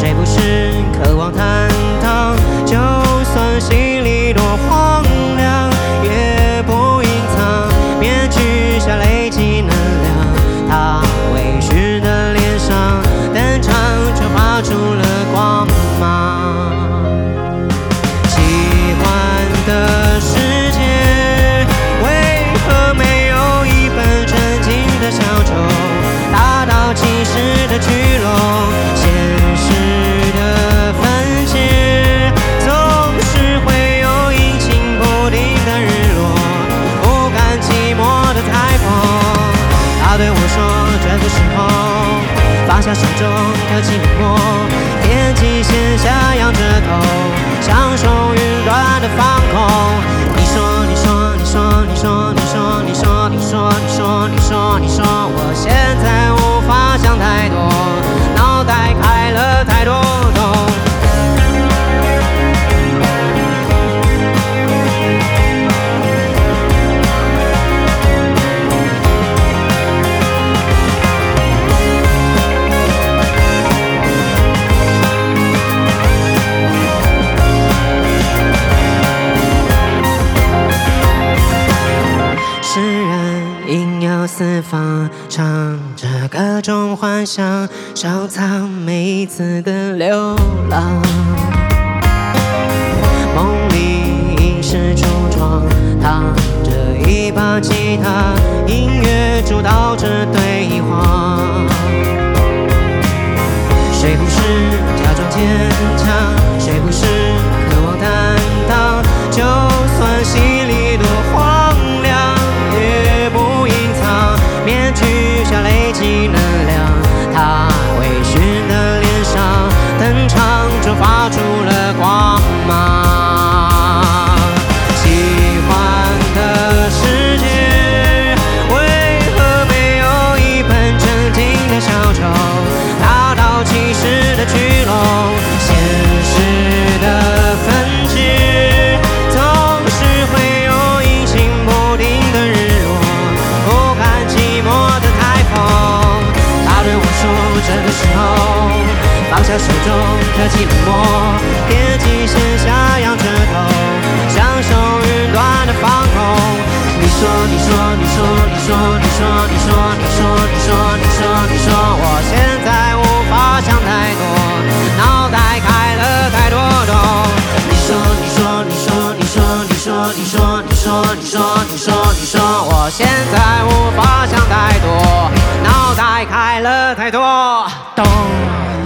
谁不是渴望坦荡？就算心里多荒凉，也不隐藏，面具下累积能量。他微醺的脸上，登场却画出了光芒。喜欢的世界，为何没有一本正经的小丑？大到其实的聚拢，现实的分解，总是会有阴晴不定的日落，不甘寂寞的台风。他对我说，这个时候放下手中的寂寞，天际线下仰着头，享受云端的放空。你说，你说，你说，你说，你说，你说，你说，你说，你说，你说，我现在无法想太多，脑袋开了太多洞。四方唱着各种幻想，收藏每一次的流浪。梦里影视橱窗，躺着一把吉他，音乐主导着对话。谁不是假装坚强？谁不是渴望担当？就算心里多荒凉，也不隐藏，面具下累积能量。他微醺的脸上，登场就发出了光芒。喜欢的世界，为何没有一本正经的小丑？大到其实的聚拢，现实的分解，总是会有阴晴不定的日落，不甘寂寞的台风。他对我说，这个时候放下手中的寂寞，天际线下仰着头，享受云端的放空。你说，你说，你说，你说，你说，你说，你说，你说，你说，你说，我现在无法想太多，脑袋开了太多洞。你说，你说，你说，你说，你说，你说，你说，你说，你说，你说，我现在无法想太多，脑袋开了太多洞。